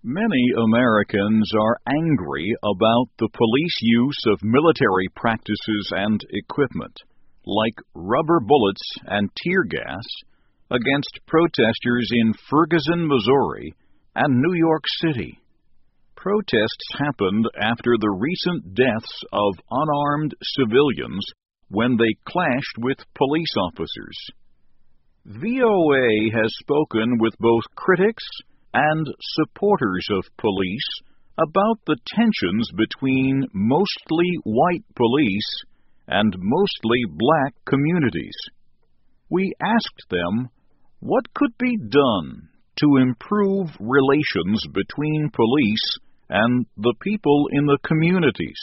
Many Americans are angry about the police use of military practices and equipment, like rubber bullets and tear gas, against protesters in Ferguson, Missouri, and New York City. Protests happened after the recent deaths of unarmed civilians when they clashed with police officers. VOA has spoken with both critics and supporters of police about the tensions between mostly white police and mostly black communities. We asked them what could be done to improve relations between police and the people in the communities.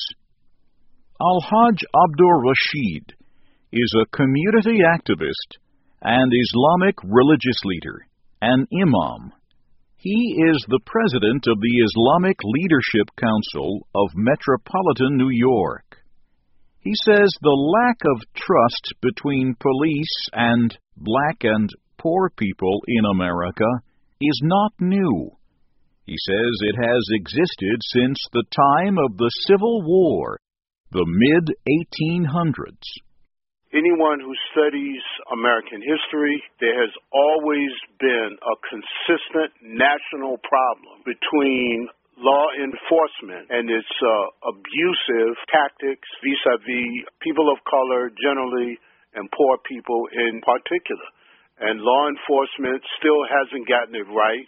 Al-Hajj Abdur Rashid is a community activist and Islamic religious leader, an imam. He is the president of the Islamic Leadership Council of Metropolitan New York. He says the lack of trust between police and black and poor people in America is not new. He says it has existed since the time of the Civil War, the mid-1800s. Anyone who studies American history, there has always been a consistent national problem between law enforcement and its abusive tactics vis-a-vis people of color generally and poor people in particular. And law enforcement still hasn't gotten it right.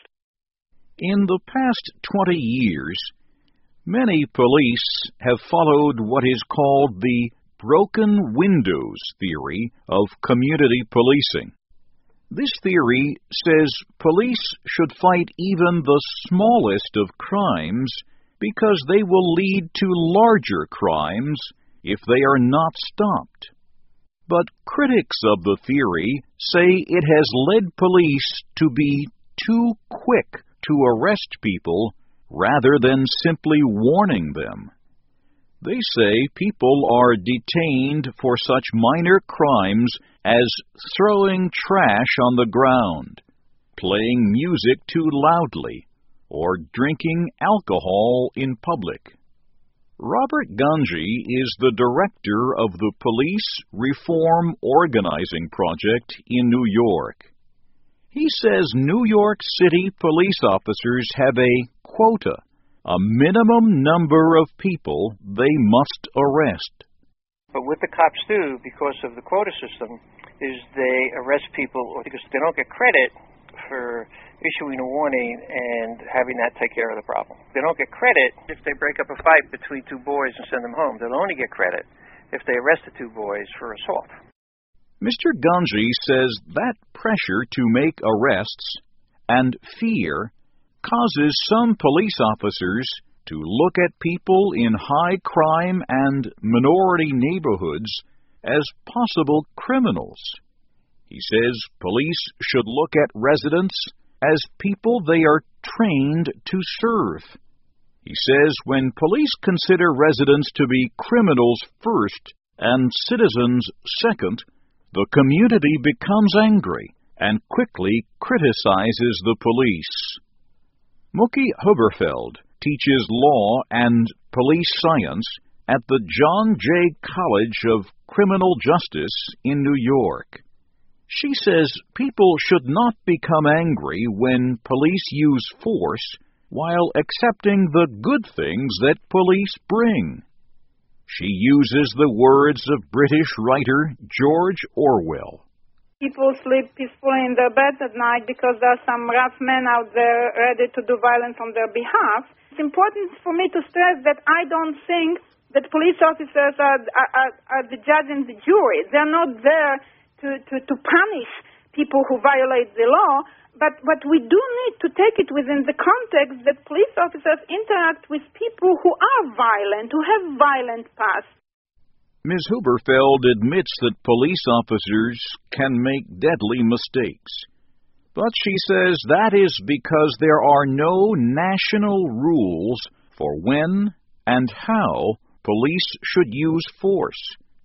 In the past 20 years, many police have followed what is called the broken windows theory of community policing. This theory says police should fight even the smallest of crimes because they will lead to larger crimes if they are not stopped. But critics of the theory say it has led police to be too quick to arrest people rather than simply warning them. They say people are detained for such minor crimes as throwing trash on the ground, playing music too loudly, or drinking alcohol in public. Robert Ganji is the director of the Police Reform Organizing Project in New York. He says New York City police officers have a quota, a minimum number of people they must arrest. But what the cops do, because of the quota system, is they arrest people because they don't get credit for issuing a warning and having that take care of the problem. They don't get credit if they break up a fight between two boys and send them home. They'll only get credit if they arrest the two boys for assault. Mr. Ganji says that pressure to make arrests and fear causes some police officers to look at people in high crime and minority neighborhoods as possible criminals. He says police should look at residents as people they are trained to serve. He says when police consider residents to be criminals first and citizens second, the community becomes angry and quickly criticizes the police. Mookie Huberfeld teaches law and police science at the John Jay College of Criminal Justice in New York. She says people should not become angry when police use force while accepting the good things that police bring. She uses the words of British writer George Orwell. People sleep peacefully in their beds at night because there are some rough men out there ready to do violence on their behalf. It's important for me to stress that I don't think that police officers are the judge and the jury. They're not there to punish people who violate the law, but we do need to take it within the context that police officers interact with people who are violent, who have violent past. Ms. Huberfeld admits that police officers can make deadly mistakes, but she says that is because there are no national rules for when and how police should use force.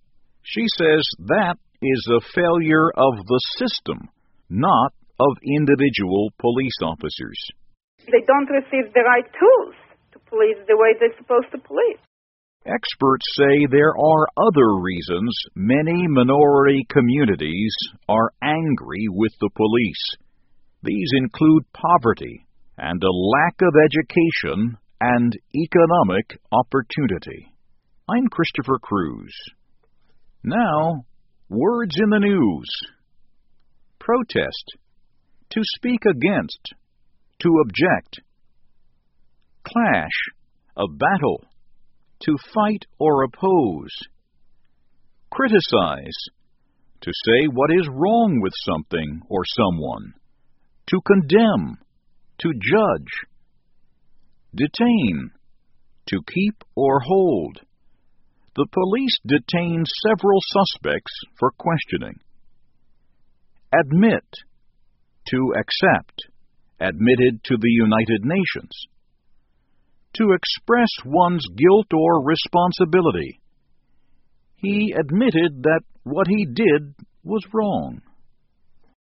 She says that is a failure of the system, not of individual police officers. They don't receive the right tools to police the way they're supposed to police. Experts say there are other reasons many minority communities are angry with the police. These include poverty and a lack of education and economic opportunity. I'm Christopher Cruz. Now, words in the news. Protest. To speak against. To object. Clash. A battle. To fight or oppose. Criticize. To say what is wrong with something or someone. To condemn. To judge. Detain. To keep or hold. The police detained several suspects for questioning. Admit. To accept. Admitted to the United Nations. To express one's guilt or responsibility. He admitted that what he did was wrong.